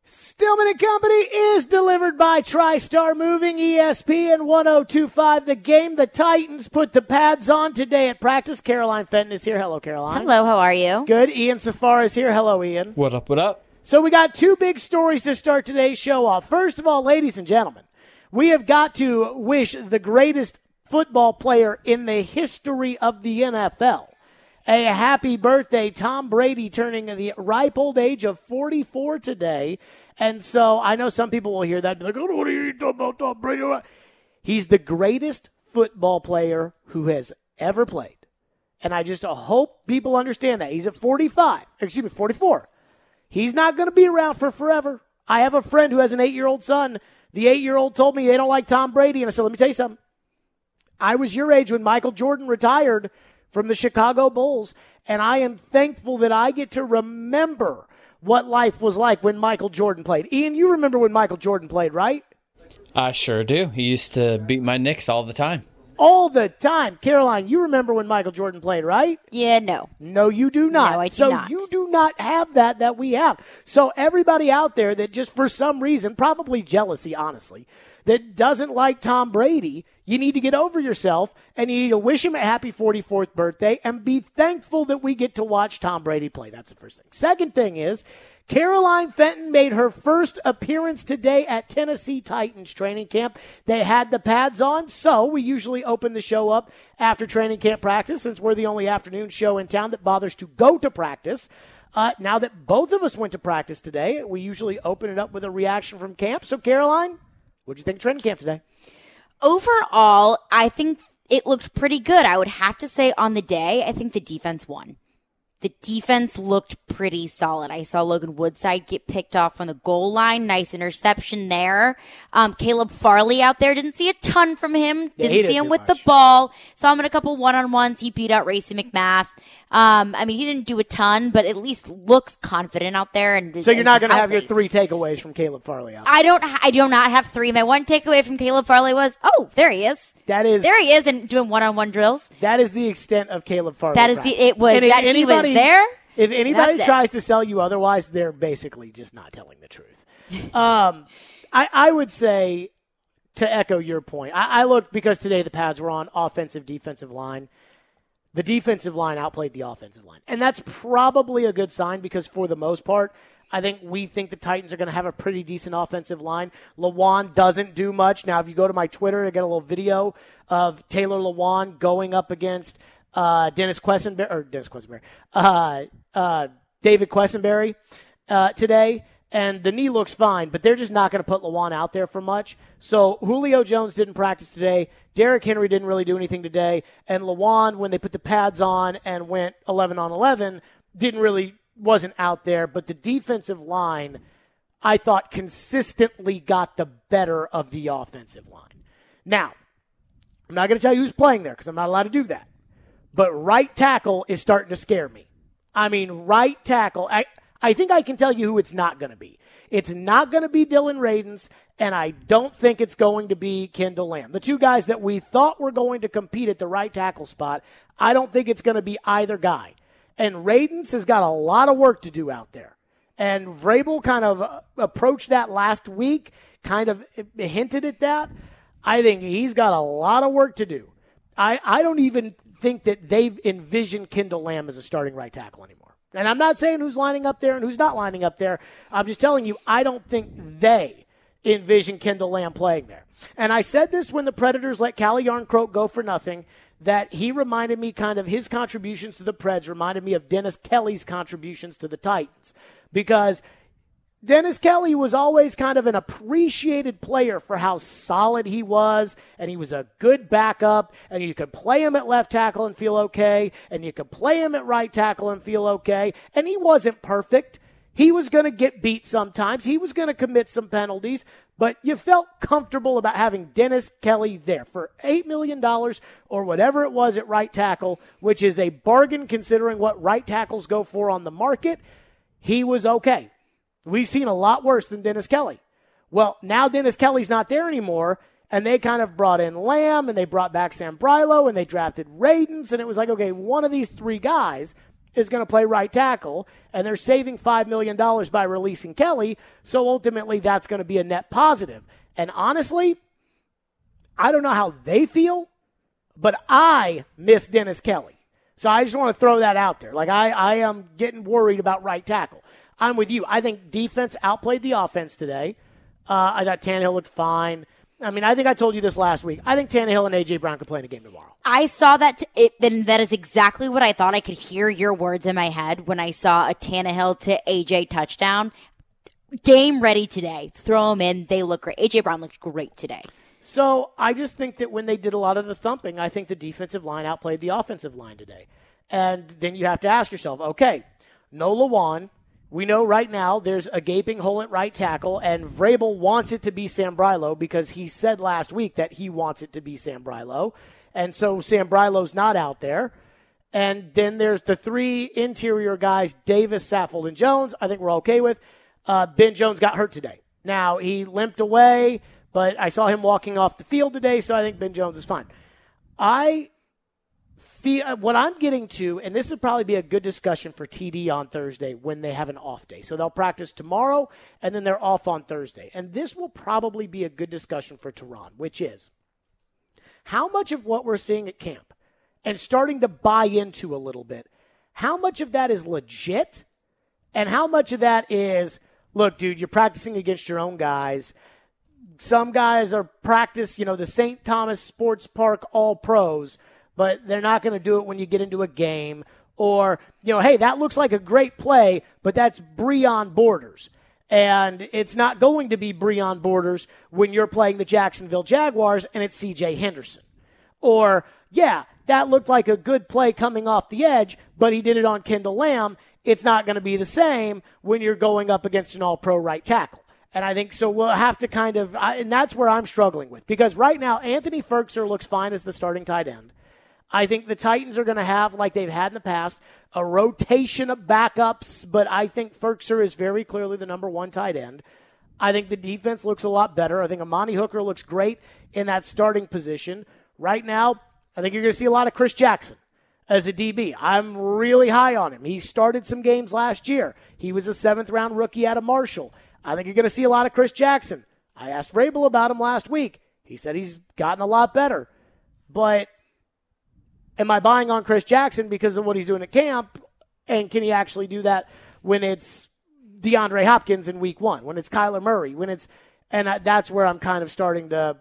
Stillman and Company is delivered by TriStar Moving, ESPN 102.5. The game, the Titans put the pads on today at practice. Caroline Fenton is here. Hello, Caroline. Hello, how are you? Good. Ian Safar is here. Hello, Ian. What up, what up? So we got two big stories to start today's show off. First of all, ladies and gentlemen, we have got to wish the greatest football player in the history of the NFL a happy birthday. Tom Brady turning the ripe old age of 44 today. And so I know some people will hear that and be like, oh, what are you talking about Tom Brady? He's the greatest football player who has ever played. And I just hope people understand that. He's at 44. He's not going to be around for forever. I have a friend who has an 8-year-old son. The 8-year-old told me they don't like Tom Brady. And I said, let me tell you something. I was your age when Michael Jordan retired from the Chicago Bulls, and I am thankful that I get to remember what life was like when Michael Jordan played. Ian, you remember when Michael Jordan played, right? I sure do. He used to beat my Knicks all the time. All the time. Caroline, you remember when Michael Jordan played, right? Yeah, no. No, you do not. No, I do so not. You do not have that we have. So everybody out there that just for some reason, probably jealousy, honestly, that doesn't like Tom Brady, you need to get over yourself and you need to wish him a happy 44th birthday and be thankful that we get to watch Tom Brady play. That's the first thing. Second thing is, Caroline Fenton made her first appearance today at Tennessee Titans training camp. They had the pads on, so we usually open the show up after training camp practice since we're the only afternoon show in town that bothers to go to practice. Now that both of us went to practice today, we usually open it up with a reaction from camp. So, Caroline, what'd you think of training camp today? Overall, I think it looked pretty good. I would have to say on the day, I think the defense won. The defense looked pretty solid. I saw Logan Woodside get picked off on the goal line. Nice interception there. Caleb Farley out there. Didn't see a ton from him. Didn't see him with the ball. Saw him in a couple one-on-ones. He beat out Racey McMath. He didn't do a ton, but at least looks confident out there. And so you're not going to have your 3 takeaways from Caleb Farley out there? I do not have 3. My one takeaway from Caleb Farley was, there he is. There he is and doing one-on-one drills. That is the extent of Caleb Farley. He was there. If anybody tries to sell you otherwise, they're basically just not telling the truth. I would say, to echo your point, I looked because today the pads were on offensive, defensive line. The defensive line outplayed the offensive line. And that's probably a good sign because for the most part, I think we think the Titans are going to have a pretty decent offensive line. Lewan doesn't do much. Now, if you go to my Twitter, I get a little video of Taylor Lewan going up against David Quessenberry today. And the knee looks fine, but they're just not going to put Lewan out there for much. So Julio Jones didn't practice today. Derrick Henry didn't really do anything today. And Lewan, when they put the pads on and went 11 on 11, wasn't out there. But the defensive line, I thought, consistently got the better of the offensive line. Now, I'm not going to tell you who's playing there because I'm not allowed to do that. But right tackle is starting to scare me. I mean, right tackle. I think I can tell you who it's not going to be. It's not going to be Dylan Radins, and I don't think it's going to be Kendall Lamb. The two guys that we thought were going to compete at the right tackle spot, I don't think it's going to be either guy. And Radins has got a lot of work to do out there. And Vrabel kind of approached that last week, kind of hinted at that. I think he's got a lot of work to do. I don't even think that they've envisioned Kendall Lamb as a starting right tackle anymore. And I'm not saying who's lining up there and who's not lining up there. I'm just telling you, I don't think they envision Kendall Lamb playing there. And I said this when the Predators let Calle Yarncroke go for nothing, that he reminded me kind of his contributions to the Preds reminded me of Dennis Kelly's contributions to the Titans. Because Dennis Kelly was always kind of an appreciated player for how solid he was, and he was a good backup, and you could play him at left tackle and feel okay, and you could play him at right tackle and feel okay, and he wasn't perfect. He was going to get beat sometimes. He was going to commit some penalties, but you felt comfortable about having Dennis Kelly there for $8 million or whatever it was at right tackle, which is a bargain considering what right tackles go for on the market. He was okay. We've seen a lot worse than Dennis Kelly. Well, now Dennis Kelly's not there anymore, and they kind of brought in Lamb, and they brought back Sam Brilo, and they drafted Radins, and it was like, okay, one of these 3 guys is going to play right tackle, and they're saving $5 million by releasing Kelly, so ultimately that's going to be a net positive. And honestly, I don't know how they feel, but I miss Dennis Kelly. So I just want to throw that out there. Like, I am getting worried about right tackle. I'm with you. I think defense outplayed the offense today. I thought Tannehill looked fine. I mean, I think I told you this last week. I think Tannehill and A.J. Brown could play in a game tomorrow. I saw that. Then that is exactly what I thought. I could hear your words in my head when I saw a Tannehill to A.J. touchdown. Game ready today. Throw them in. They look great. A.J. Brown looked great today. So I just think that when they did a lot of the thumping, I think the defensive line outplayed the offensive line today. And then you have to ask yourself, okay, no Lewan. We know right now there's a gaping hole at right tackle, and Vrabel wants it to be Sambrailo because he said last week that he wants it to be Sambrailo. And so Sambrailo's not out there. And then there's the three interior guys, Davis, Saffold, and Jones. I think we're okay with. Ben Jones got hurt today. Now, he limped away, but I saw him walking off the field today, so I think Ben Jones is fine. What I'm getting to, and this would probably be a good discussion for TD on Thursday when they have an off day. So they'll practice tomorrow, and then they're off on Thursday. And this will probably be a good discussion for Tehran, which is how much of what we're seeing at camp and starting to buy into a little bit, how much of that is legit and how much of that is, look, dude, you're practicing against your own guys. Some guys are the St. Thomas Sports Park All-Pros, but they're not going to do it when you get into a game. Or, hey, that looks like a great play, but that's Breon Borders. And it's not going to be Breon Borders when you're playing the Jacksonville Jaguars and it's C.J. Henderson. Or, yeah, that looked like a good play coming off the edge, but he did it on Kendall Lamb. It's not going to be the same when you're going up against an all-pro right tackle. And I think so we'll have to and that's where I'm struggling with. Because right now, Anthony Ferkser looks fine as the starting tight end. I think the Titans are going to have, like they've had in the past, a rotation of backups, but I think Ferkser is very clearly the number one tight end. I think the defense looks a lot better. I think Amani Hooker looks great in that starting position. Right now, I think you're going to see a lot of Chris Jackson as a DB. I'm really high on him. He started some games last year. He was a 7th-round rookie out of Marshall. I think you're going to see a lot of Chris Jackson. I asked Vrabel about him last week. He said he's gotten a lot better. But am I buying on Chris Jackson because of what he's doing at camp? And can he actually do that when it's DeAndre Hopkins in week 1, when it's Kyler Murray, that's where I'm kind of starting to,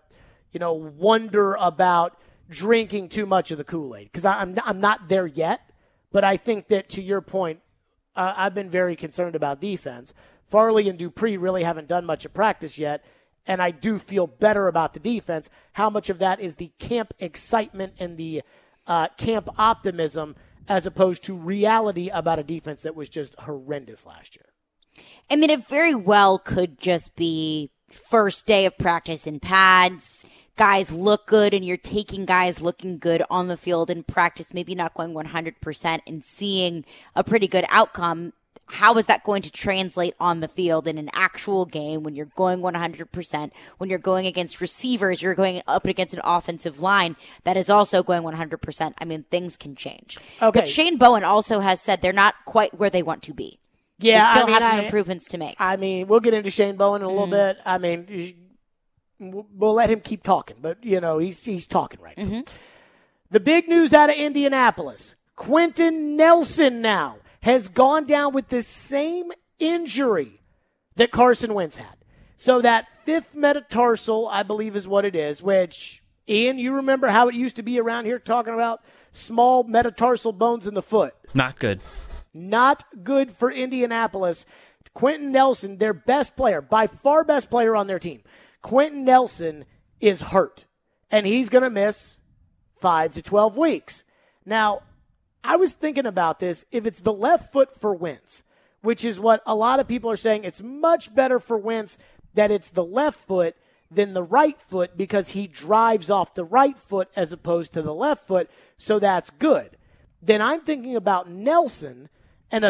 wonder about drinking too much of the Kool-Aid, because I'm not there yet. But I think that, to your point, I've been very concerned about defense. Farley and Dupree really haven't done much of practice yet, and I do feel better about the defense. How much of that is the camp excitement and the camp optimism as opposed to reality about a defense that was just horrendous last year? I mean, it very well could just be first day of practice in pads. Guys look good, and you're taking guys looking good on the field in practice, maybe not going 100% and seeing a pretty good outcome. How is that going to translate on the field in an actual game when you're going 100%, when you're going against receivers, you're going up against an offensive line that is also going 100%? I mean, things can change. Okay. But Shane Bowen also has said they're not quite where they want to be. Yeah, they still have some improvements to make. I mean, we'll get into Shane Bowen in a little bit. I mean, we'll let him keep talking, but, he's talking right now. The big news out of Indianapolis, Quentin Nelson now has gone down with the same injury that Carson Wentz had. So that 5th metatarsal, I believe is what it is, which, Ian, you remember how it used to be around here talking about small metatarsal bones in the foot. Not good. Not good for Indianapolis. Quentin Nelson, their best player, by far best player on their team. Quentin Nelson is hurt, and he's going to miss 5 to 12 weeks. Now, I was thinking about this. If it's the left foot for Wentz, which is what a lot of people are saying, it's much better for Wentz that it's the left foot than the right foot because he drives off the right foot as opposed to the left foot, so that's good. Then I'm thinking about Nelson and a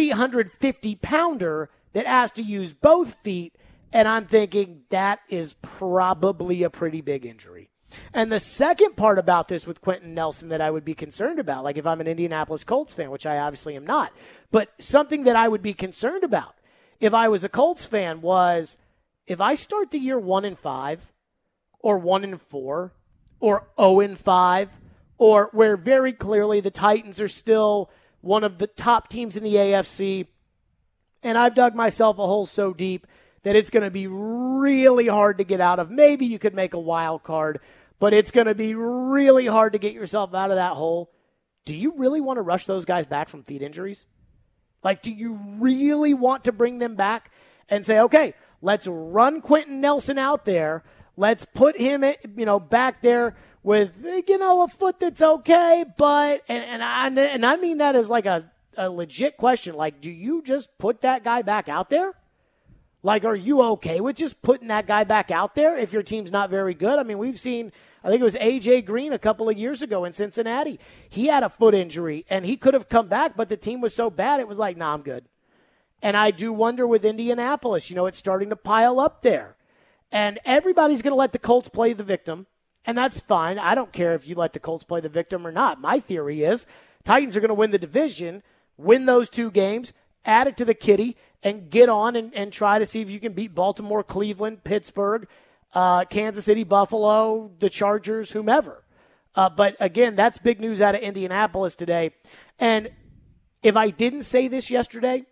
350-pounder that has to use both feet, and I'm thinking that is probably a pretty big injury. And the second part about this with Quentin Nelson that I would be concerned about, like if I'm an Indianapolis Colts fan, which I obviously am not, but something that I would be concerned about if I was a Colts fan was if I start the year 1-5 or 1-4 or 0-5, or where very clearly the Titans are still one of the top teams in the AFC, and I've dug myself a hole so deep that it's going to be really hard to get out of. Maybe you could make a wild card, but it's going to be really hard to get yourself out of that hole. Do you really want to rush those guys back from feet injuries? Like, do you really want to bring them back and say, okay, let's run Quentin Nelson out there. Let's put him, back there with, a foot that's okay. But, and I mean that as like a legit question. Like, do you just put that guy back out there? Like, are you okay with just putting that guy back out there if your team's not very good? I mean, we've seen, I think it was A.J. Green a couple of years ago in Cincinnati. He had a foot injury, and he could have come back, but the team was so bad, it was like, nah, I'm good. And I do wonder with Indianapolis, it's starting to pile up there. And everybody's going to let the Colts play the victim, and that's fine. I don't care if you let the Colts play the victim or not. My theory is Titans are going to win the division, win those 2 games, add it to the kitty, and get on and try to see if you can beat Baltimore, Cleveland, Pittsburgh, Kansas City, Buffalo, the Chargers, whomever. But, again, that's big news out of Indianapolis today. And if I didn't say this yesterday,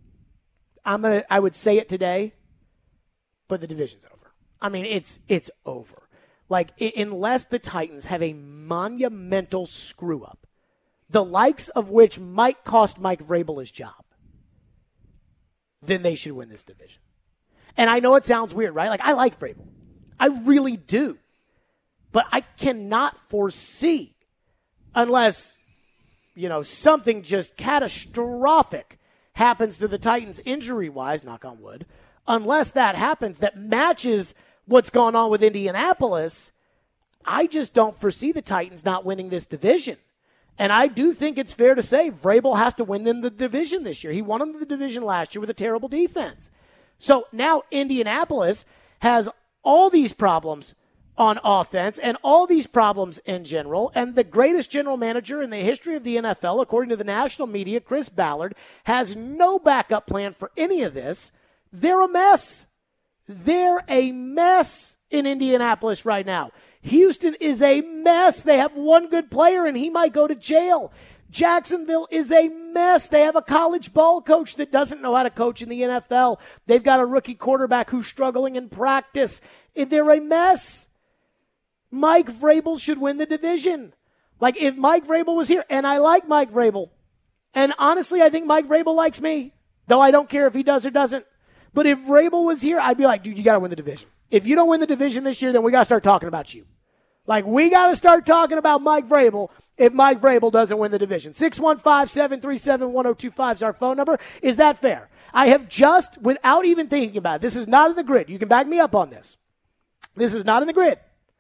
I would say it today, but the division's over. I mean, it's over. Like, unless the Titans have a monumental screw-up, the likes of which might cost Mike Vrabel his job, then they should win this division. And I know it sounds weird, right? Like, I like Vrabel. I really do. But I cannot foresee, unless, something just catastrophic happens to the Titans injury-wise, knock on wood, unless that happens, that matches what's going on with Indianapolis, I just don't foresee the Titans not winning this division. And I do think it's fair to say Vrabel has to win them the division this year. He won them the division last year with a terrible defense. So now Indianapolis has all these problems on offense and all these problems in general. And the greatest general manager in the history of the NFL, according to the national media, Chris Ballard, has no backup plan for any of this. They're a mess. They're a mess in Indianapolis right now. Houston is a mess. They have one good player, and he might go to jail. Jacksonville is a mess. They have a college ball coach that doesn't know how to coach in the NFL. They've got a rookie quarterback who's struggling in practice. They're a mess. Mike Vrabel should win the division. Like, if Mike Vrabel was here, and I like Mike Vrabel, and honestly, I think Mike Vrabel likes me, though I don't care if he does or doesn't. But if Vrabel was here, I'd be like, dude, you got to win the division. If you don't win the division this year, then we got to start talking about you. Like, we got to start talking about Mike Vrabel if Mike Vrabel doesn't win the division. 615-737-1025 is our phone number. Is that fair? I have just, without even thinking about it, this is not in the grid. You can back me up on this. This is not in the grid.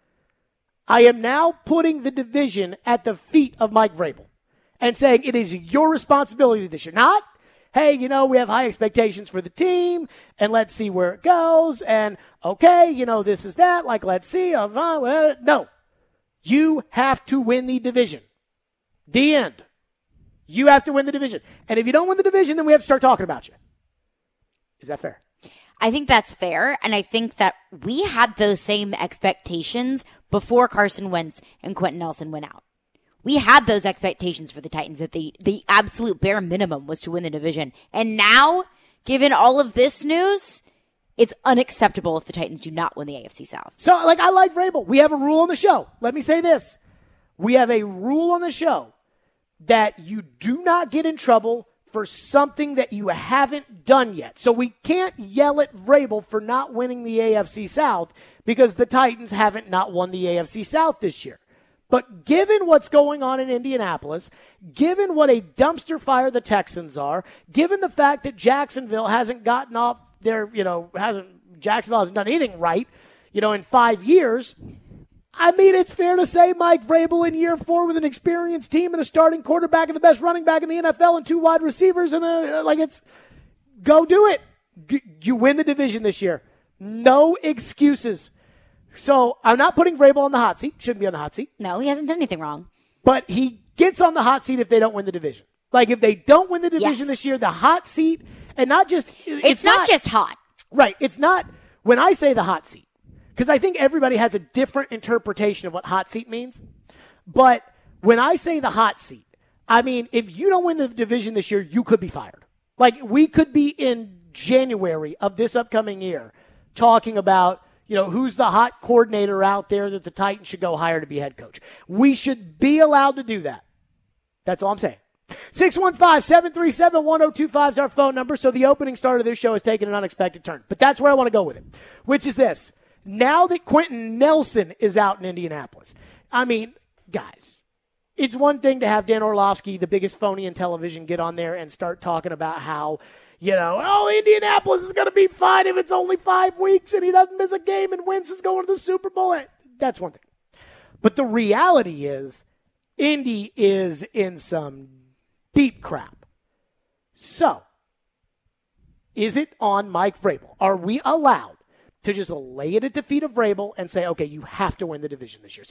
I am now putting the division at the feet of Mike Vrabel and saying it is your responsibility this year. Not, hey, we have high expectations for the team, and let's see where it goes, and okay, this is that, like, let's see. No. You have to win the division. The end. You have to win the division. And if you don't win the division, then we have to start talking about you. Is that fair? I think that's fair, and I think that we had those same expectations before Carson Wentz and Quentin Nelson went out. We had those expectations for the Titans that the absolute bare minimum was to win the division. And now, given all of this news, it's unacceptable if the Titans do not win the AFC South. So, I like Vrabel. We have a rule on the show. Let me say this. We have a rule on the show that you do not get in trouble for something that you haven't done yet. So we can't yell at Vrabel for not winning the AFC South because the Titans haven't not won the AFC South this year. But given what's going on in Indianapolis, given what a dumpster fire the Texans are, given the fact that Jacksonville hasn't gotten off their, Jacksonville hasn't done anything right, in 5 years, I mean, it's fair to say Mike Vrabel in year 4 with an experienced team and a starting quarterback and the best running back in the NFL and 2 wide receivers and go do it. You win the division this year. No excuses. So I'm not putting Vrabel on the hot seat. Shouldn't be on the hot seat. No, he hasn't done anything wrong. But he gets on the hot seat if they don't win the division. Like, if they don't win the division Yes. this year, the hot seat, and not just... It's not just hot. Right. It's not... When I say the hot seat, because I think everybody has a different interpretation of what hot seat means. But when I say the hot seat, I mean, if you don't win the division this year, you could be fired. Like, we could be in January of this upcoming year talking about, who's the hot coordinator out there that the Titans should go hire to be head coach. We should be allowed to do that. That's all I'm saying. 615-737-1025 is our phone number. So the opening start of this show has taken an unexpected turn. But that's where I want to go with it, which is this. Now that Quentin Nelson is out in Indianapolis, I mean, guys, it's one thing to have Dan Orlovsky, the biggest phony in television, get on there and start talking about how, Indianapolis is going to be fine if it's only 5 weeks and he doesn't miss a game and Wentz is going to the Super Bowl. That's one thing. But the reality is, Indy is in some deep crap. So, is it on Mike Vrabel? Are we allowed to just lay it at the feet of Vrabel and say, okay, you have to win the division this year?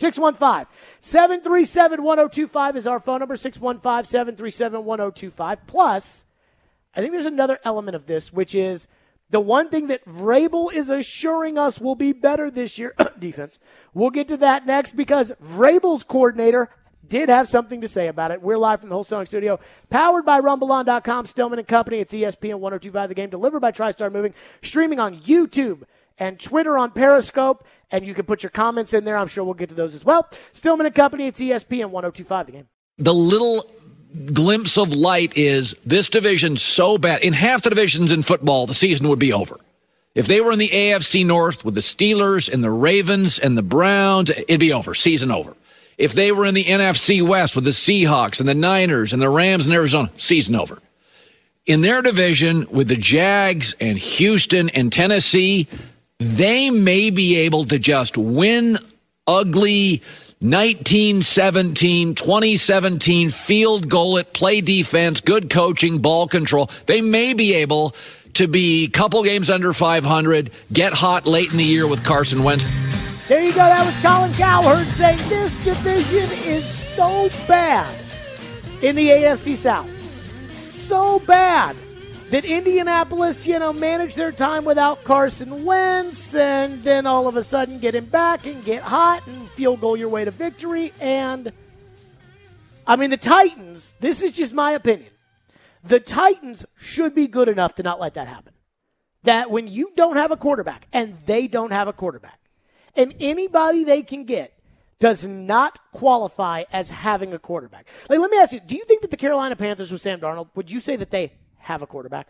615-737-1025 is our phone number, 615-737-1025. Plus, I think there's another element of this, which is the one thing that Vrabel is assuring us will be better this year, defense. We'll get to that next because Vrabel's coordinator did have something to say about it. We're live from the Wholesaling Studio, powered by RumbleOn.com, Stillman and Company. It's ESPN 102.5 The Game, delivered by TriStar Moving, streaming on YouTube and Twitter on Periscope, and you can put your comments in there. I'm sure we'll get to those as well. Stillman and Company, it's ESPN 102.5 The Game. The little glimpse of light is this division's so bad. In half the divisions in football, the season would be over. If they were in the AFC North with the Steelers and the Ravens and the Browns, it'd be over, season over. If they were in the NFC West with the Seahawks and the Niners and the Rams and Arizona, season over. In their division with the Jags and Houston and Tennessee, they may be able to just win ugly 1917, 2017 field goal it, play defense, good coaching, ball control. They may be able to be a couple games under 500, get hot late in the year with Carson Wentz. There you go. That was Colin Cowherd saying this division is so bad in the AFC South. So bad that Indianapolis, managed their time without Carson Wentz and then all of a sudden get him back and get hot and field goal your way to victory. And, the Titans, this is just my opinion. The Titans should be good enough to not let that happen. That when you don't have a quarterback and they don't have a quarterback, and anybody they can get does not qualify as having a quarterback. Like, let me ask you, do you think that the Carolina Panthers with Sam Darnold, would you say that they have a quarterback?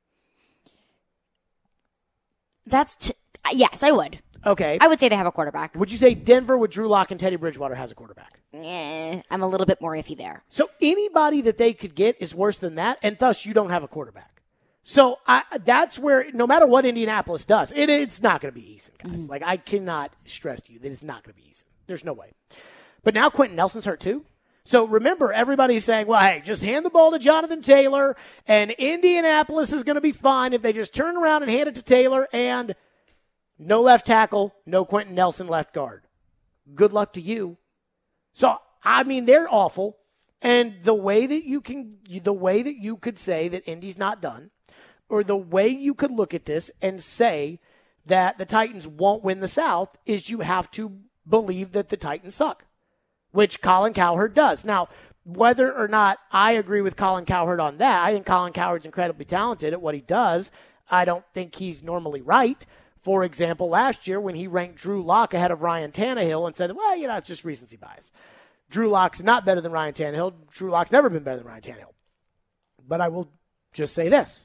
Yes, I would. Okay. I would say they have a quarterback. Would you say Denver with Drew Lock and Teddy Bridgewater has a quarterback? I'm a little bit more iffy there. So anybody that they could get is worse than that, and thus you don't have a quarterback. So that's where, no matter what Indianapolis does, it's not going to be easy, guys. Mm-hmm. Like, I cannot stress to you that it's not going to be easy. There's no way. But now Quentin Nelson's hurt too. So remember, everybody's saying, well, hey, just hand the ball to Jonathan Taylor, and Indianapolis is going to be fine if they just turn around and hand it to Taylor, and no left tackle, no Quentin Nelson left guard. Good luck to you. So, they're awful. And the way that you could say that Indy's not done, or the way you could look at this and say that the Titans won't win the South, is you have to believe that the Titans suck, which Colin Cowherd does. Now, whether or not I agree with Colin Cowherd on that, I think Colin Cowherd's incredibly talented at what he does. I don't think he's normally right. For example, last year when he ranked Drew Lock ahead of Ryan Tannehill and said, well, it's just recency bias. Drew Lock's not better than Ryan Tannehill. Drew Lock's never been better than Ryan Tannehill. But I will just say this.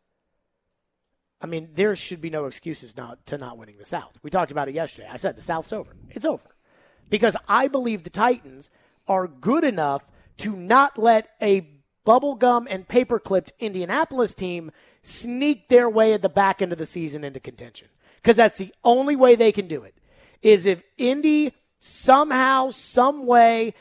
There should be no excuses to not winning the South. We talked about it yesterday. I said the South's over. It's over. Because I believe the Titans are good enough to not let a bubblegum and paper-clipped Indianapolis team sneak their way at the back end of the season into contention. Because that's the only way they can do it, is if Indy somehow, some way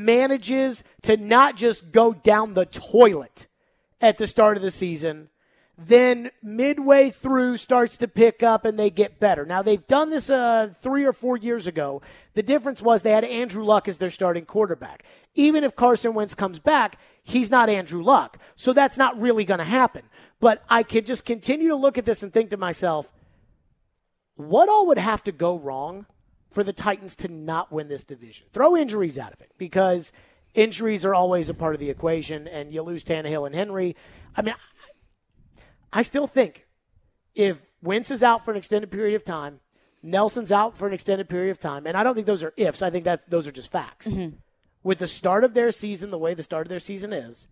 manages to not just go down the toilet at the start of the season, then midway through starts to pick up and they get better. Now, they've done this 3 or 4 years ago. The difference was they had Andrew Luck as their starting quarterback. Even if Carson Wentz comes back, he's not Andrew Luck. So that's not really going to happen. But I could just continue to look at this and think to myself, what all would have to go wrong for the Titans to not win this division? Throw injuries out of it, because injuries are always a part of the equation, and you lose Tannehill and Henry. I mean, I still think if Wentz is out for an extended period of time, Nelson's out for an extended period of time, and I don't think those are ifs. I think those are just facts. Mm-hmm. With the start of their season, the way the start of their season is,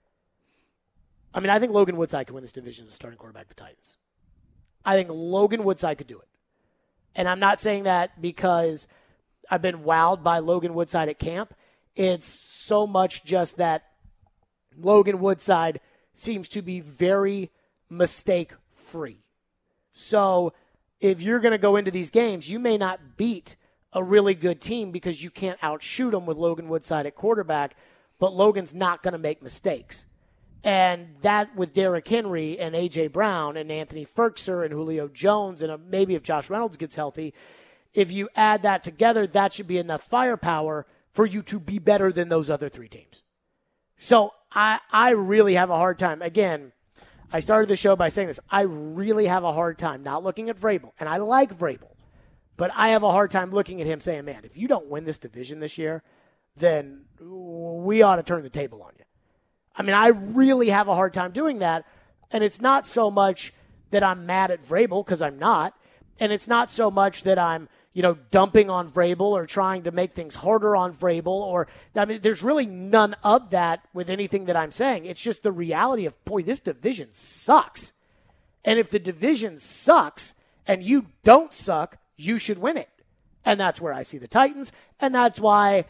I mean, I think Logan Woodside could win this division as a starting quarterback of the Titans. I think Logan Woodside could do it. And I'm not saying that because I've been wowed by Logan Woodside at camp. It's so much just that Logan Woodside seems to be very mistake-free. So if you're going to go into these games, you may not beat a really good team because you can't outshoot them with Logan Woodside at quarterback, but Logan's not going to make mistakes. And that with Derrick Henry and A.J. Brown and Anthony Ferkser and Julio Jones and maybe if Josh Reynolds gets healthy, if you add that together, that should be enough firepower for you to be better than those other 3 teams. So I really have a hard time. Again, I started the show by saying this. I really have a hard time not looking at Vrabel. And I like Vrabel. But I have a hard time looking at him saying, man, if you don't win this division this year, then we ought to turn the table on you. I mean, I really have a hard time doing that. And it's not so much that I'm mad at Vrabel, because I'm not. And it's not so much that I'm, dumping on Vrabel or trying to make things harder on Vrabel. Or, I mean, there's really none of that with anything that I'm saying. It's just the reality of, boy, this division sucks. And if the division sucks and you don't suck, you should win it. And that's where I see the Titans. And that's why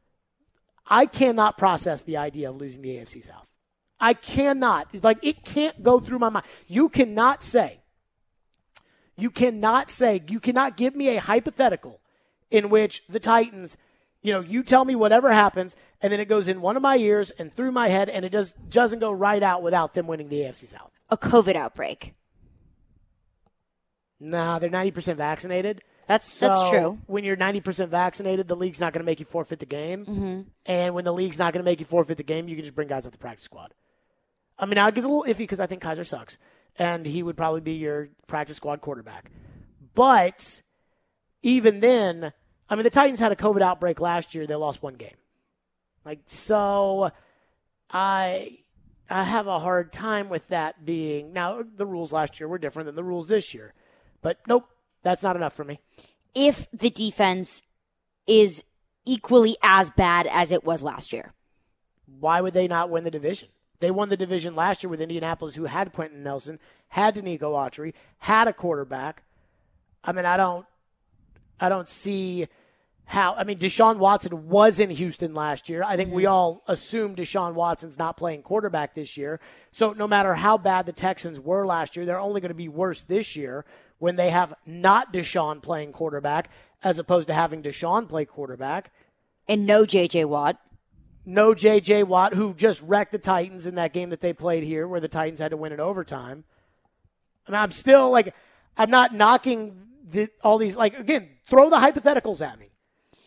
I cannot process the idea of losing the AFC South. I cannot. It can't go through my mind. You cannot give me a hypothetical in which the Titans, you tell me whatever happens, and then it goes in one of my ears and through my head, and it doesn't go right out without them winning the AFC South. A COVID outbreak. Nah, they're 90% vaccinated. That's true. When you're 90% vaccinated, the league's not going to make you forfeit the game. Mm-hmm. And when the league's not going to make you forfeit the game, you can just bring guys off the practice squad. I mean, now it gets a little iffy because I think Kaiser sucks. And he would probably be your practice squad quarterback. But even then, I mean, the Titans had a COVID outbreak last year. They lost 1 game. So I have a hard time with that being. Now, the rules last year were different than the rules this year. But nope, that's not enough for me. If the defense is equally as bad as it was last year, why would they not win the division? They won the division last year with Indianapolis, who had Quentin Nelson, had Danico Autry, had a quarterback. I mean, I don't see how. I mean, Deshaun Watson was in Houston last year. I think we all assume Deshaun Watson's not playing quarterback this year. So no matter how bad the Texans were last year, they're only going to be worse this year when they have not Deshaun playing quarterback as opposed to having Deshaun play quarterback. And no J.J. Watt. No J.J. Watt, who just wrecked the Titans in that game that they played here where the Titans had to win in overtime. I mean, I'm still, I'm not knocking all these, again, throw the hypotheticals at me.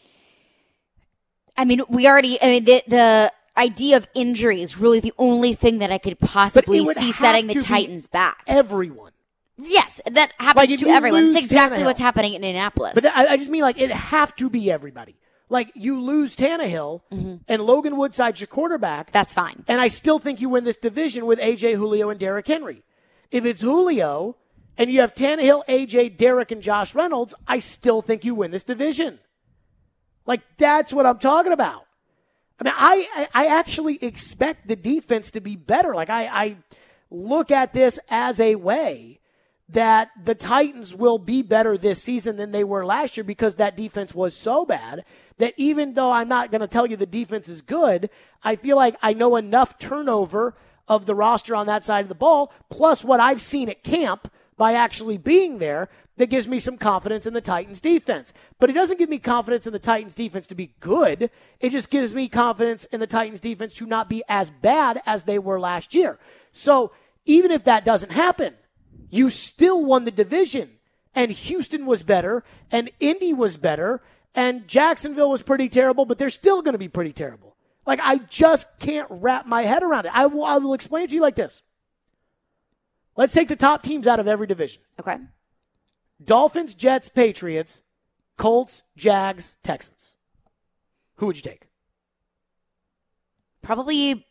I mean, the idea of injury is really the only thing that I could possibly see setting the Titans back. Everyone. Yes, that happens to everyone. That's exactly what's happening in Indianapolis. But I just mean, it have to be everybody. You lose Tannehill and Logan Woodside's your quarterback. That's fine. And I still think you win this division with A.J., Julio, and Derrick Henry. If it's Julio and you have Tannehill, A.J., Derrick, and Josh Reynolds, I still think you win this division. That's what I'm talking about. I mean, I actually expect the defense to be better. I look at this as a way that the Titans will be better this season than they were last year because that defense was so bad that even though I'm not going to tell you the defense is good, I feel like I know enough turnover of the roster on that side of the ball, plus what I've seen at camp by actually being there, that gives me some confidence in the Titans defense. But it doesn't give me confidence in the Titans defense to be good. It just gives me confidence in the Titans defense to not be as bad as they were last year. So even if that doesn't happen, you still won the division. And Houston was better, and Indy was better, and Jacksonville was pretty terrible, but they're still going to be pretty terrible. Like, I just can't wrap my head around it. I will explain it to you like this. Let's take the top teams out of every division. Okay. Dolphins, Jets, Patriots, Colts, Jags, Texans. Who would you take? Probably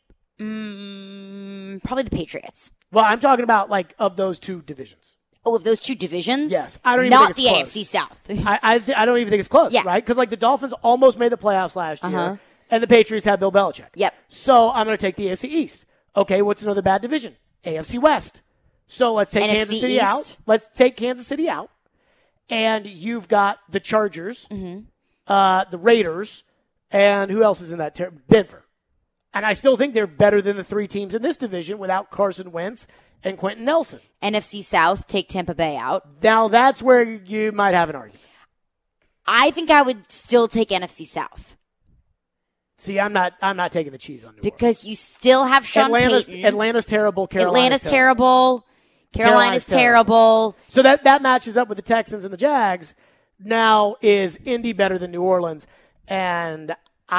the Patriots. Well, I'm talking about, like, of those two divisions. Oh, of those two divisions? Yes. I don't even Not think it's the close. AFC South. I don't even think it's close, Yeah. right? Because, like, the Dolphins almost made the playoffs last year, and the Patriots had Bill Belichick. Yep. So I'm going to take the AFC East. Okay, what's another bad division? AFC West. So let's take NFC Kansas City East. out. Let's take Kansas City out. And you've got the Chargers, the Raiders, and who else is in that? Denver. And I still think they're better than the three teams in this division without Carson Wentz and Quentin Nelson. NFC South, take Tampa Bay out. Now that's where you might have an argument. I think I would still take NFC South. See, I'm not taking the cheese on New Orleans. Because you still have Sean Payton. Atlanta's terrible. Carolina's terrible. Carolina's terrible. So that matches up with the Texans and the Jags. Now, is Indy better than New Orleans? And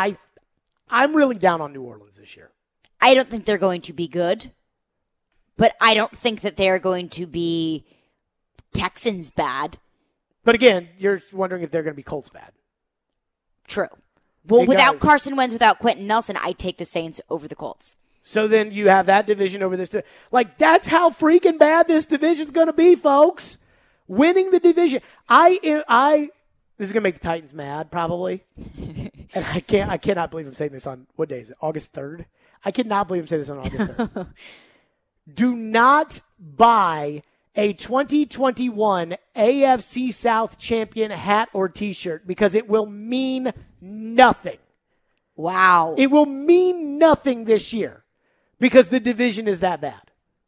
I'm really down on New Orleans this year. I don't think they're going to be good. But I don't think that they're going to be Texans bad. But again, you're wondering if they're going to be Colts bad. True. Well, Because- without Carson Wentz, without Quentin Nelson, I'd take the Saints over the Colts. So then you have that division over this. Like, that's how freaking bad this division's going to be, folks. Winning the division. This is going to make the Titans mad, probably. And I cannot believe I'm saying this on, what day is it? August 3rd? I cannot believe I'm saying this on August 3rd. Do not buy a 2021 AFC South champion hat or t-shirt because it will mean nothing. Wow. It will mean nothing this year because the division is that bad.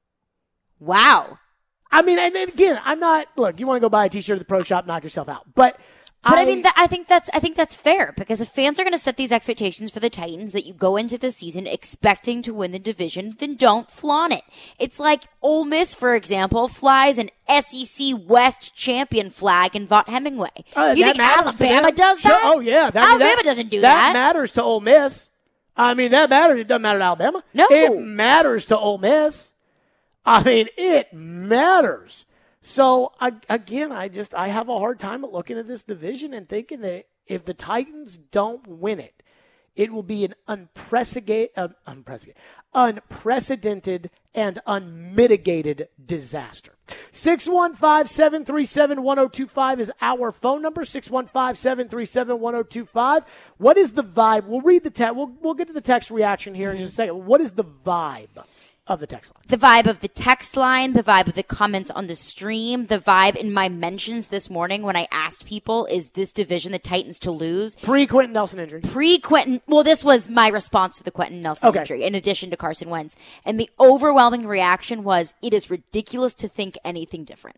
Wow. I mean, and again, I'm not, look, you want to go buy a t-shirt at the pro shop, knock yourself out. But I mean, I think that's fair because if fans are going to set these expectations for the Titans that you go into the season expecting to win the division, then don't flaunt it. It's like Ole Miss, for example, flies an SEC West champion flag in Vaught Hemingway. You think Alabama does that? Sure. Oh, yeah. Alabama doesn't do that. That matters to Ole Miss. I mean, that matters. It doesn't matter to Alabama. No. It matters to Ole Miss. I mean, it matters. So, I have a hard time at looking at this division and thinking that if the Titans don't win it, it will be an unprecedented and unmitigated disaster. 615-737-1025 is our phone number, 615-737-1025. What is the vibe? We'll read the text. We'll get to the text reaction here in just a second. What is the vibe of the text line? The vibe of the text line, the vibe of the comments on the stream, the vibe in my mentions this morning when I asked people, is this division the Titans to lose? Pre-Quentin Nelson injury. Well, this was my response to the Quentin Nelson injury, in addition to Carson Wentz. And the overwhelming reaction was, it is ridiculous to think anything different.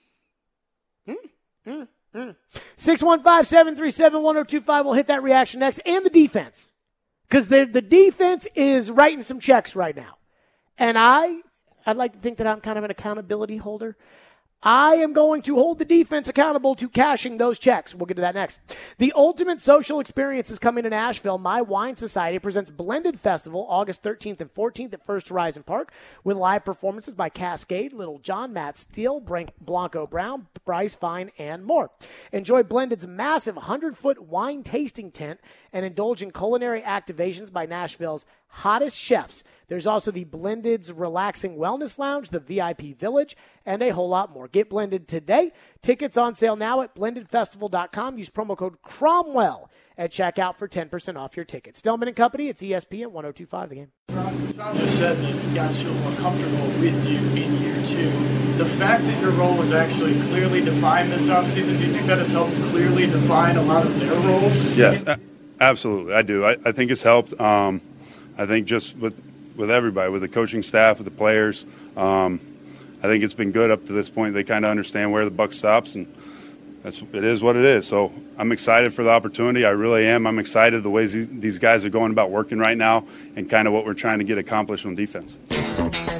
615-737-1025. We'll hit that reaction next. And the defense. Because the defense is writing some checks right now. And I'd like to think that I'm kind of an accountability holder. I am going to hold the defense accountable to cashing those checks. We'll get to that next. The ultimate social experience is coming to Nashville. My Wine Society presents Blended Festival August 13th and 14th at First Horizon Park with live performances by Cascade, Little John, Matt Steele, Blanco Brown, Bryce Fine, and more. Enjoy Blended's massive 100-foot wine tasting tent and indulge in culinary activations by Nashville's hottest chefs. There's also the Blended's Relaxing Wellness Lounge, the VIP Village, and a whole lot more. Get Blended today. Tickets on sale now at blendedfestival.com. Use promo code Cromwell at checkout for 10% off your ticket. Stellman and Company, it's ESPN 102.5 The Game. Sean just said that you guys feel more comfortable with you in year two. The fact that your role was actually clearly defined this offseason, do you think that has helped clearly define a lot of their roles? Yes, absolutely. I do. I think it's helped. I think just with everybody, with the coaching staff, with the players, I think it's been good up to this point. They kind of understand where the buck stops, and it is what it is. So I'm excited for the opportunity. I really am. I'm excited the ways these guys are going about working right now and kind of what we're trying to get accomplished on defense. There you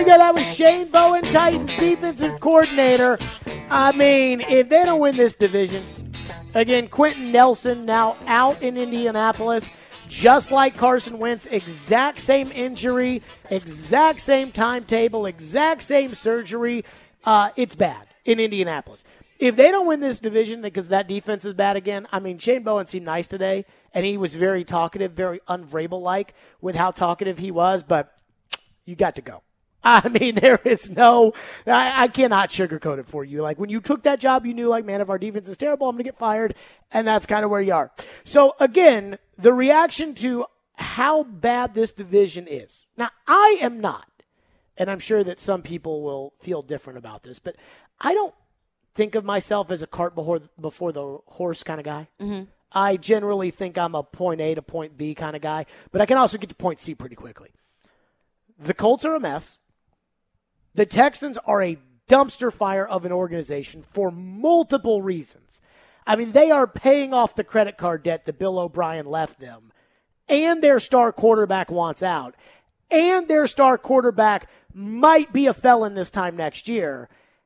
go. That was Shane Bowen, Titans defensive coordinator. I mean, if they don't win this division, again, Quentin Nelson now out in Indianapolis, just like Carson Wentz, exact same injury, exact same timetable, exact same surgery. It's bad in Indianapolis. If they don't win this division because that defense is bad again, I mean, Shane Bowen seemed nice today, and he was very talkative, very un-Vrabel-like with how talkative he was, but you got to go. I mean, there is no – I cannot sugarcoat it for you. Like, when you took that job, you knew, like, man, if our defense is terrible, I'm going to get fired, and that's kind of where you are. So, again, the reaction to how bad this division is. Now, I am not, and I'm sure that some people will feel different about this, but I don't think of myself as a cart before the horse kind of guy. Mm-hmm. I generally think I'm a point A to point B kind of guy, but I can also get to point C pretty quickly. The Colts are a mess. The Texans are a dumpster fire of an organization for multiple reasons. I mean, they are paying off the credit card debt that Bill O'Brien left them, and their star quarterback wants out, and their star quarterback might be a felon this time next year,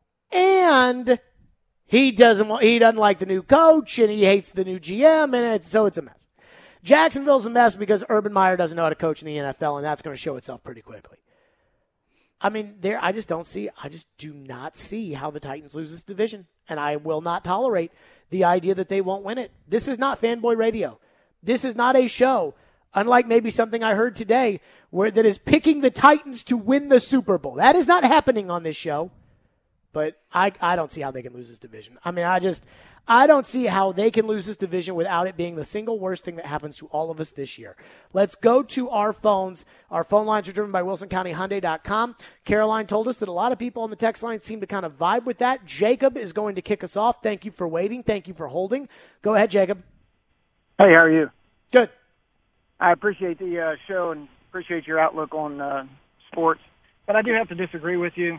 and he doesn't like the new coach, and he hates the new GM, and so it's a mess. Jacksonville's a mess because Urban Meyer doesn't know how to coach in the NFL, and that's going to show itself pretty quickly. I mean, I just do not see how the Titans lose this division, and I will not tolerate the idea that they won't win it. This is not fanboy radio. This is not a show, unlike maybe something I heard today, that is picking the Titans to win the Super Bowl. That is not happening on this show, but I don't see how they can lose this division. I mean, I don't see how they can lose this division without it being the single worst thing that happens to all of us this year. Let's go to our phones. Our phone lines are driven by WilsonCountyHyundai.com. Caroline told us that a lot of people on the text line seem to kind of vibe with that. Jacob is going to kick us off. Thank you for waiting. Thank you for holding. Go ahead, Jacob. Hey, how are you? Good. I appreciate the show and appreciate your outlook on sports, but I do have to disagree with you.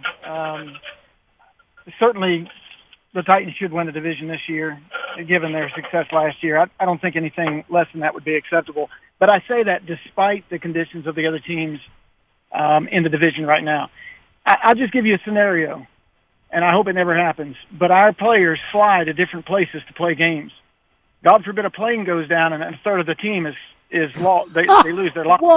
Certainly, the Titans should win the division this year, given their success last year. I don't think anything less than that would be acceptable. But I say that despite the conditions of the other teams in the division right now. I'll just give you a scenario, and I hope it never happens. But our players fly to different places to play games. God forbid a plane goes down and a third of the team is lost. They lose their life.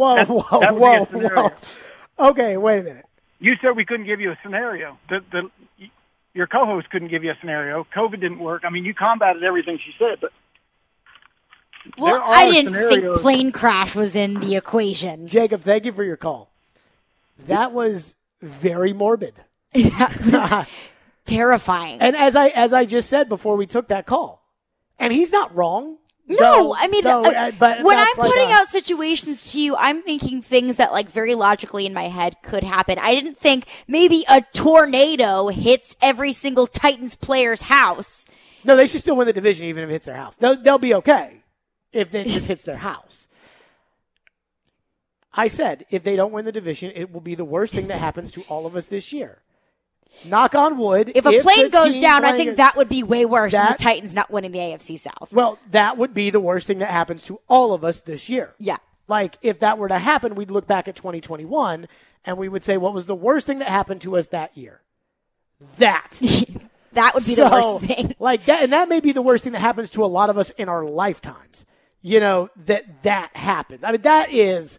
Whoa. Okay, wait a minute. You said we couldn't give you a scenario. Your co-host couldn't give you a scenario. COVID didn't work. I mean, you combated everything she said, but well, I didn't think plane crash was in the equation. Jacob, thank you for your call. That was very morbid. That was terrifying. And as I just said before we took that call, and he's not wrong. No, I mean, but when I'm putting out situations to you, I'm thinking things that, like, very logically in my head could happen. I didn't think maybe a tornado hits every single Titans player's house. No, they should still win the division even if it hits their house. They'll be okay if it just hits their house. I said, if they don't win the division, it will be the worst thing that happens to all of us this year. Knock on wood. If a plane goes down, I think that would be way worse than the Titans not winning the AFC South. Well, that would be the worst thing that happens to all of us this year. Yeah. Like, if that were to happen, we'd look back at 2021, and we would say, what was the worst thing that happened to us that year? That. That would be the worst thing. Like that, and that may be the worst thing that happens to a lot of us in our lifetimes. You know, that happened. I mean, that is...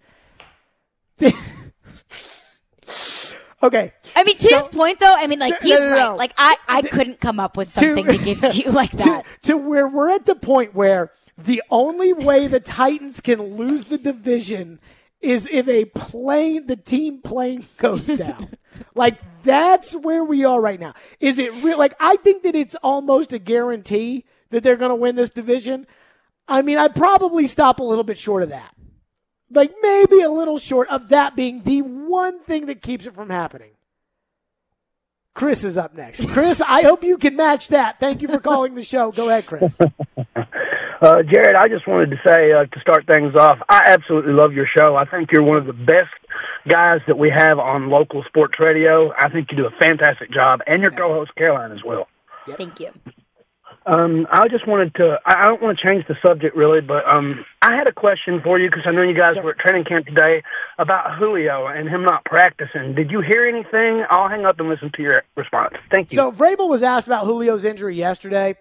Okay. I mean, to his point, though, I mean, like, he's right. Like, I couldn't come up with something to give to you like that. To where we're at the point where the only way the Titans can lose the division is if the team plane goes down. Like, that's where we are right now. Is it real? Like, I think that it's almost a guarantee that they're going to win this division. I mean, I'd probably stop a little bit short of that. Like, maybe a little short of that being the one thing that keeps it from happening. Chris is up next. Chris, I hope you can match that. Thank you for calling the show. Go ahead, Chris. Jared, I just wanted to say, to start things off, I absolutely love your show. I think you're one of the best guys that we have on local sports radio. I think you do a fantastic job, and your co-host, Caroline, as well. Yep. Thank you. I just wanted to, I don't want to change the subject really, but I had a question for you because I know you guys were at training camp today. about Julio and him not practicing. Did you hear anything? I'll hang up and listen to your response. Thank you. So Vrabel was asked about Julio's injury yesterday.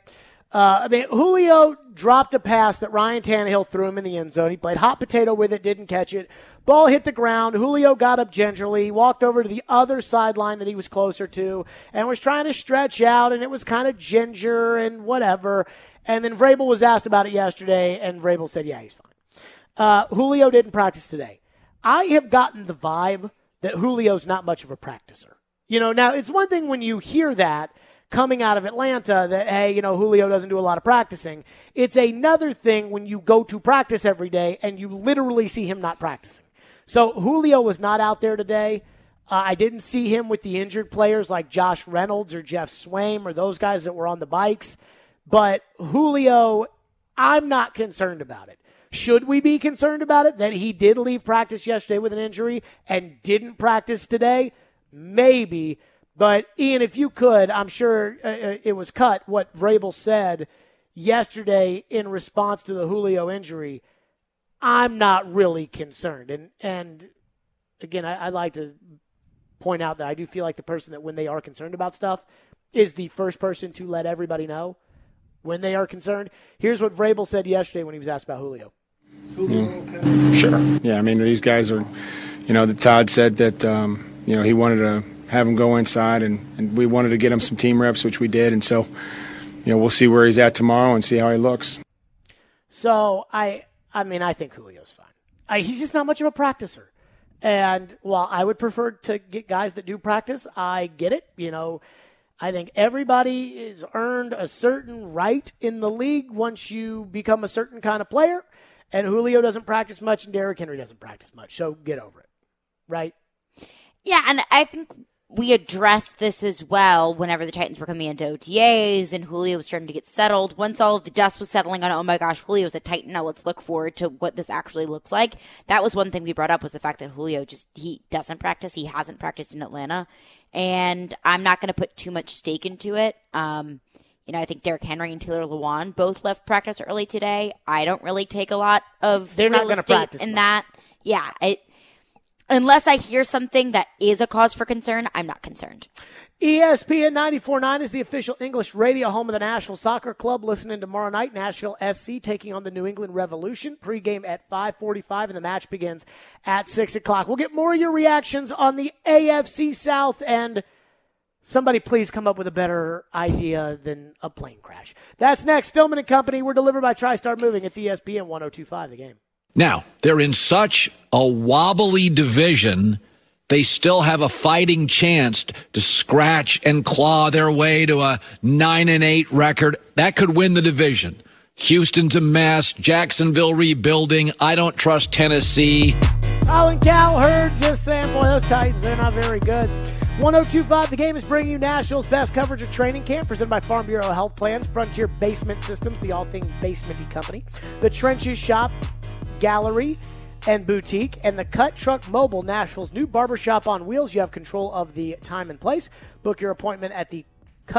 Julio dropped a pass that Ryan Tannehill threw him in the end zone. He played hot potato with it, didn't catch it. Ball hit the ground. Julio got up gingerly, walked over to the other sideline that he was closer to, and was trying to stretch out, and it was kind of ginger and whatever. And then Vrabel was asked about it yesterday, and Vrabel said, yeah, he's fine. Julio didn't practice today. I have gotten the vibe that Julio's not much of a practicer. Now it's one thing when you hear that coming out of Atlanta that, hey, Julio doesn't do a lot of practicing. It's another thing when you go to practice every day and you literally see him not practicing. So Julio was not out there today. I didn't see him with the injured players like Josh Reynolds or Jeff Swaim or those guys that were on the bikes. But Julio, I'm not concerned about it. Should we be concerned about it that he did leave practice yesterday with an injury and didn't practice today? Maybe. But, Ian, if you could, I'm sure it was cut, what Vrabel said yesterday in response to the Julio injury. I'm not really concerned. And again, I like to point out that I do feel like the person that when they are concerned about stuff is the first person to let everybody know when they are concerned. Here's what Vrabel said yesterday when he was asked about Julio. Sure. Yeah, I mean, these guys are, that Todd said that, he wanted to have him go inside, and we wanted to get him some team reps, which we did. And so, we'll see where he's at tomorrow and see how he looks. So, I think Julio's fine. He's just not much of a practicer. And while I would prefer to get guys that do practice, I get it. I think everybody has earned a certain right in the league once you become a certain kind of player. And Julio doesn't practice much, and Derrick Henry doesn't practice much. So get over it, right? Yeah, and I think we addressed this as well whenever the Titans were coming into OTAs and Julio was starting to get settled. Once all of the dust was settling on, oh my gosh, Julio's a Titan, now let's look forward to what this actually looks like. That was one thing we brought up, was the fact that Julio he doesn't practice. He hasn't practiced in Atlanta. And I'm not going to put too much stake into it. I think Derrick Henry and Taylor Lewan both left practice early today. I don't really take a lot of They're not going to practice in much. that. Yeah, unless I hear something that is a cause for concern, I'm not concerned. ESPN 94.9 is the official English radio home of the Nashville Soccer Club. Listening tomorrow night, Nashville SC taking on the New England Revolution. Pregame at 5:45, and the match begins at 6 o'clock. We'll get more of your reactions on the AFC South, and somebody please come up with a better idea than a plane crash. That's next. Stillman & Company. We're delivered by TriStar Moving. It's ESPN 102.5, The Game. Now, they're in such a wobbly division, they still have a fighting chance to scratch and claw their way to a 9-8 record. That could win the division. Houston's a mess. Jacksonville rebuilding. I don't trust Tennessee. Colin Cowherd just saying, boy, those Titans, they're not very good. 102.5 The Game is bringing you Nashville's best coverage of training camp, presented by Farm Bureau Health Plans, Frontier Basement Systems, the all-thing basementy company, the Trenches Shop, Gallery, and Boutique, and the Cut Truck Mobile, Nashville's new barbershop on wheels. You have control of the time and place. Book your appointment at the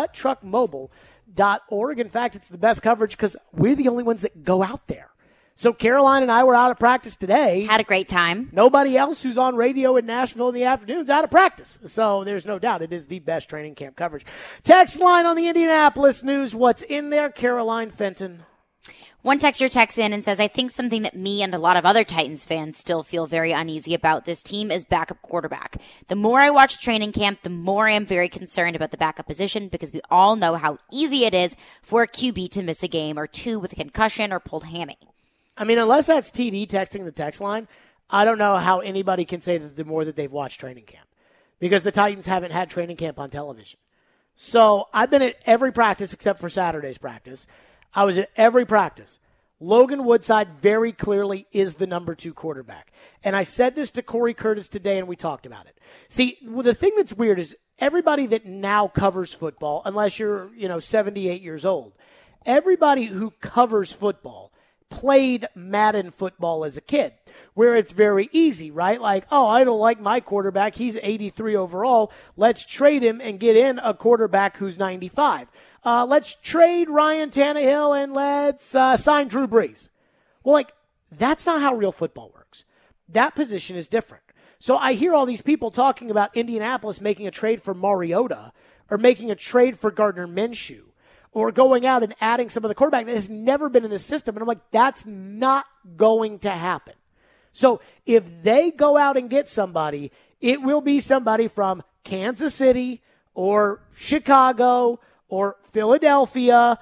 cuttruckmobile.org. In fact, it's the best coverage because we're the only ones that go out there. So Caroline and I were out of practice today. Had a great time. Nobody else who's on radio in Nashville in the afternoon's out of practice. So there's no doubt it is the best training camp coverage. Text line on the Indianapolis News. What's in there, Caroline Fenton? One texter texts in and says, I think something that me and a lot of other Titans fans still feel very uneasy about this team is backup quarterback. The more I watch training camp, the more I am very concerned about the backup position, because we all know how easy it is for a QB to miss a game or two with a concussion or pulled hammy. I mean, unless that's TD texting the text line, I don't know how anybody can say that the more that they've watched training camp, because the Titans haven't had training camp on television. So I've been at every practice except for Saturday's practice. I was at every practice. Logan Woodside very clearly is the number 2 quarterback. And I said this to Corey Curtis today, and we talked about it. See, the thing that's weird is everybody that now covers football, unless you're, 78 years old, everybody who covers football played Madden football as a kid, where it's very easy, right? Like, oh, I don't like my quarterback. He's 83 overall. Let's trade him and get in a quarterback who's 95. Let's trade Ryan Tannehill and let's sign Drew Brees. Well, that's not how real football works. That position is different. So I hear all these people talking about Indianapolis making a trade for Mariota or making a trade for Gardner Minshew or going out and adding some of the quarterback that has never been in the system. And I'm like, that's not going to happen. So if they go out and get somebody, it will be somebody from Kansas City or Chicago or Philadelphia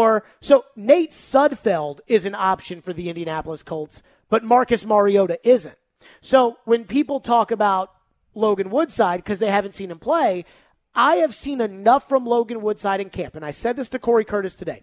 so Nate Sudfeld is an option for the Indianapolis Colts, but Marcus Mariota isn't. So when people talk about Logan Woodside because they haven't seen him play, I have seen enough from Logan Woodside in camp, and I said this to Corey Curtis today.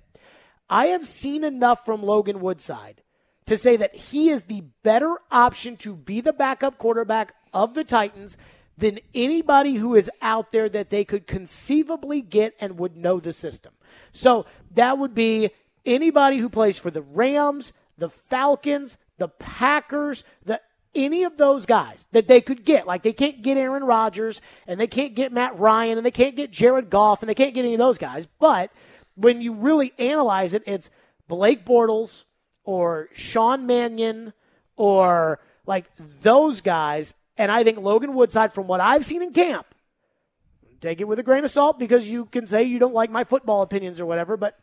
I have seen enough from Logan Woodside to say that he is the better option to be the backup quarterback of the Titans than anybody who is out there that they could conceivably get and would know the system. So that would be anybody who plays for the Rams, the Falcons, the Packers, any of those guys that they could get. Like they can't get Aaron Rodgers and they can't get Matt Ryan and they can't get Jared Goff and they can't get any of those guys. But when you really analyze it, it's Blake Bortles or Sean Mannion or like those guys. And I think Logan Woodside, from what I've seen in camp, take it with a grain of salt because you can say you don't like my football opinions or whatever, but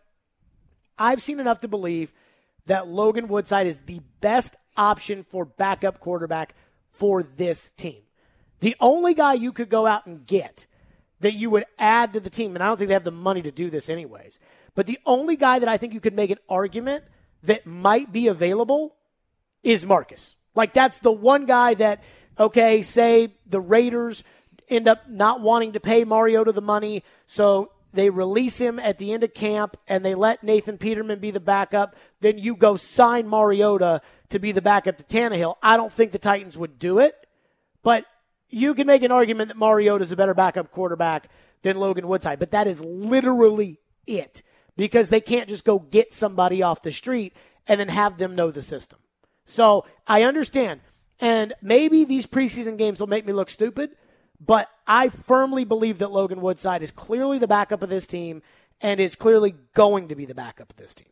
I've seen enough to believe that Logan Woodside is the best option for backup quarterback for this team. The only guy you could go out and get that you would add to the team, and I don't think they have the money to do this anyways, but the only guy that I think you could make an argument that might be available is Marcus. Like that's the one guy that, okay, say the Raiders end up not wanting to pay Mariota the money, so they release him at the end of camp and they let Nathan Peterman be the backup, then you go sign Mariota to be the backup to Tannehill. I don't think the Titans would do it, but you can make an argument that Mariota is a better backup quarterback than Logan Woodside, but that is literally it because they can't just go get somebody off the street and then have them know the system. So I understand. And maybe these preseason games will make me look stupid, but I firmly believe that Logan Woodside is clearly the backup of this team and is clearly going to be the backup of this team.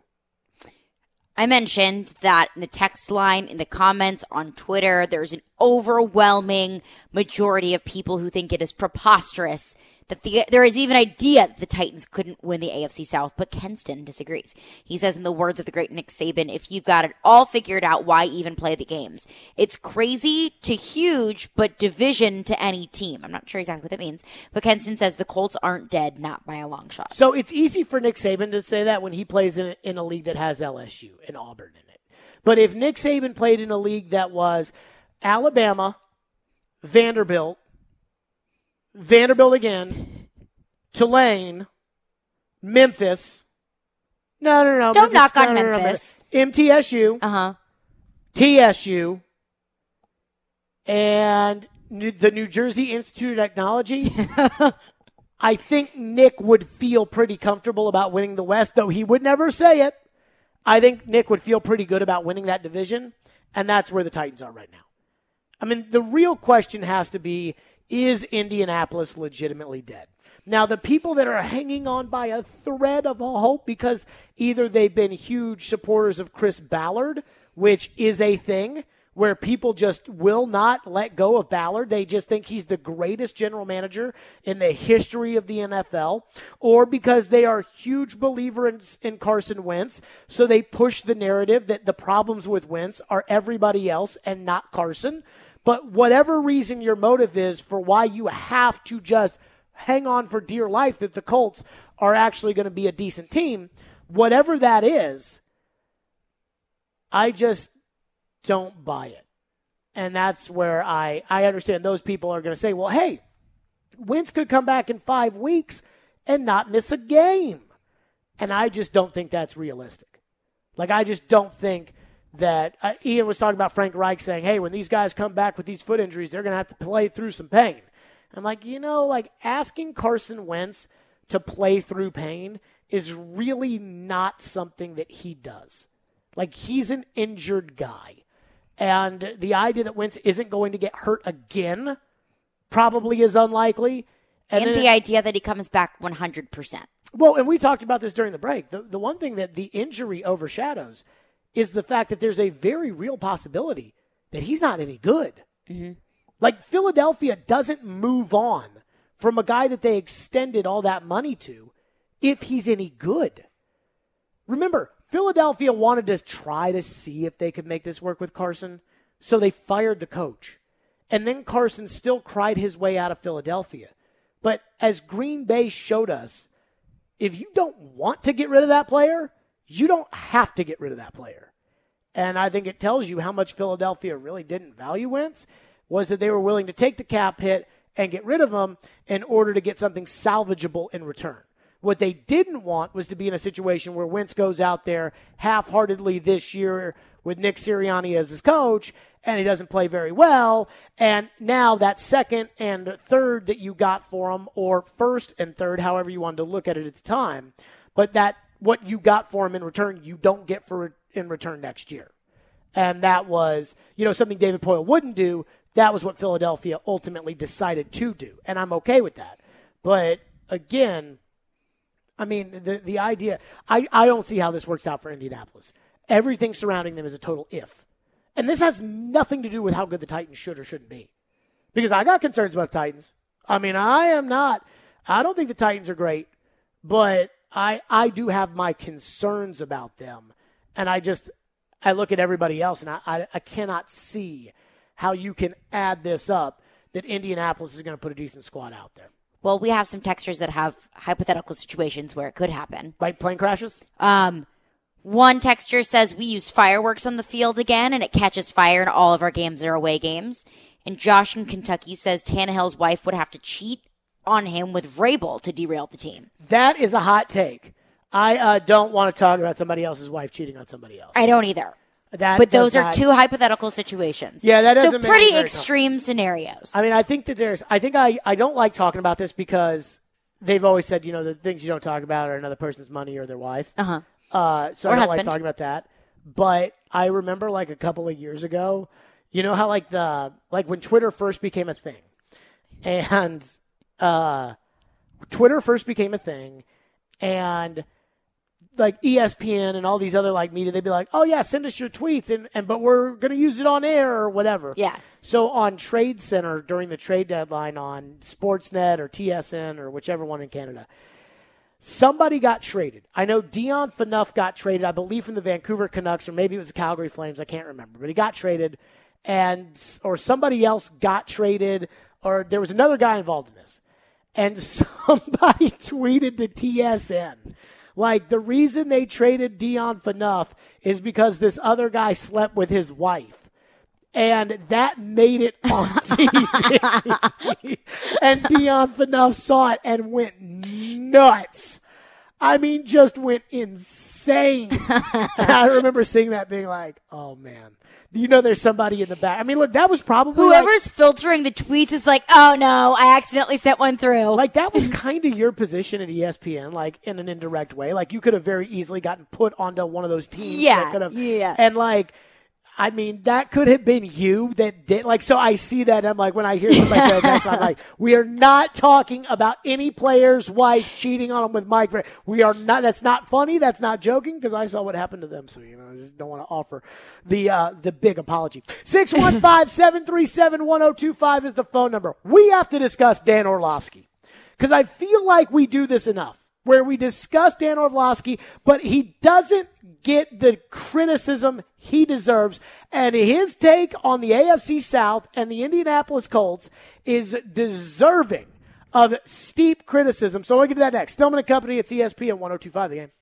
I mentioned that in the text line, in the comments on Twitter, there's an overwhelming majority of people who think it is preposterous that there is even an idea that the Titans couldn't win the AFC South, but Kenston disagrees. He says, in the words of the great Nick Saban, if you've got it all figured out, why even play the games? It's crazy to huge, but division to any team. I'm not sure exactly what that means, but Kenston says the Colts aren't dead, not by a long shot. So it's easy for Nick Saban to say that when he plays in a league that has LSU and Auburn in it. But if Nick Saban played in a league that was Alabama, Vanderbilt again, Tulane, Memphis. No. Don't Memphis, knock on Memphis. MTSU. TSU. And the New Jersey Institute of Technology. I think Nick would feel pretty comfortable about winning the West, though he would never say it. I think Nick would feel pretty good about winning that division, and that's where the Titans are right now. I mean, the real question has to be, is Indianapolis legitimately dead? Now, the people that are hanging on by a thread of hope because either they've been huge supporters of Chris Ballard, which is a thing where people just will not let go of Ballard. They just think he's the greatest general manager in the history of the NFL, or because they are huge believers in Carson Wentz, so they push the narrative that the problems with Wentz are everybody else and not Carson. But whatever reason your motive is for why you have to just hang on for dear life that the Colts are actually going to be a decent team, whatever that is, I just don't buy it. And that's where I understand those people are going to say, well, hey, Wentz could come back in 5 weeks and not miss a game. And I just don't think that's realistic. Like, I just don't think that Ian was talking about Frank Reich saying, hey, when these guys come back with these foot injuries, they're going to have to play through some pain. I'm like, asking Carson Wentz to play through pain is really not something that he does. Like, he's an injured guy. And the idea that Wentz isn't going to get hurt again probably is unlikely. And the idea that he comes back 100%. Well, and we talked about this during the break. The one thing that the injury overshadows is the fact that there's a very real possibility that he's not any good. Mm-hmm. Like, Philadelphia doesn't move on from a guy that they extended all that money to if he's any good. Remember, Philadelphia wanted to try to see if they could make this work with Carson, so they fired the coach. And then Carson still cried his way out of Philadelphia. But as Green Bay showed us, if you don't want to get rid of that player, you don't have to get rid of that player. And I think it tells you how much Philadelphia really didn't value Wentz, was that they were willing to take the cap hit and get rid of him in order to get something salvageable in return. What they didn't want was to be in a situation where Wentz goes out there half-heartedly this year with Nick Sirianni as his coach, and he doesn't play very well, and now that second and third that you got for him, or first and third, however you wanted to look at it at the time, but that what you got for him in return, you don't get in return next year. And that was, something David Poile wouldn't do. That was what Philadelphia ultimately decided to do, and I'm okay with that. But, again, I mean, the idea, I don't see how this works out for Indianapolis. Everything surrounding them is a total if. And this has nothing to do with how good the Titans should or shouldn't be. Because I got concerns about the Titans. I mean, I don't think the Titans are great, but I do have my concerns about them. And I look at everybody else, and I cannot see how you can add this up that Indianapolis is going to put a decent squad out there. Well, we have some texters that have hypothetical situations where it could happen. Like plane crashes? One texter says we use fireworks on the field again, and it catches fire in all of our games or away games. And Josh in Kentucky says Tannehill's wife would have to cheat on him with Vrabel to derail the team. That is a hot take. I don't want to talk about somebody else's wife cheating on somebody else. I don't either. But those are two hypothetical situations. Yeah, that doesn't make pretty extreme scenarios. I mean, I think that I don't like talking about this because they've always said, the things you don't talk about are another person's money or their wife. Uh-huh. So I don't like talking about that. But I remember like a couple of years ago, how like when Twitter first became a thing. And Twitter first became a thing, and like ESPN and all these other like media, they'd be like, oh yeah, send us your tweets and but we're going to use it on air or whatever. Yeah. So on Trade Center during the trade deadline on Sportsnet or TSN or whichever one in Canada, somebody got traded. I know Dion Phaneuf got traded, I believe from the Vancouver Canucks, or maybe it was the Calgary Flames. I can't remember, but he got traded, or somebody else got traded, or there was another guy involved in this. And somebody tweeted to TSN, like, the reason they traded Dion Phaneuf is because this other guy slept with his wife. And that made it on TV. And Dion Phaneuf saw it and went nuts. I mean, just went insane. And I remember seeing that being like, oh, man. There's somebody in the back. I mean, look, that was probably whoever's filtering the tweets is like, oh no, I accidentally sent one through. Like, that was kind of your position at ESPN, like in an indirect way. Like, you could have very easily gotten put onto one of those teams. Yeah. And like, I mean, that could have been you that did. Like, so I see that. I'm like, when I hear somebody say that, I'm like, we are not talking about any player's wife cheating on him with Mike. We are not. That's not funny. That's not joking, because I saw what happened to them. So, I just don't want to offer the big apology. 615-737-1025 is the phone number. We have to discuss Dan Orlovsky, because I feel like we do this enough, where we discuss Dan Orlovsky, but he doesn't get the criticism he deserves. And his take on the AFC South and the Indianapolis Colts is deserving of steep criticism. So we'll get to that next. Stillman and Company, it's ESPN 102.5 The Game.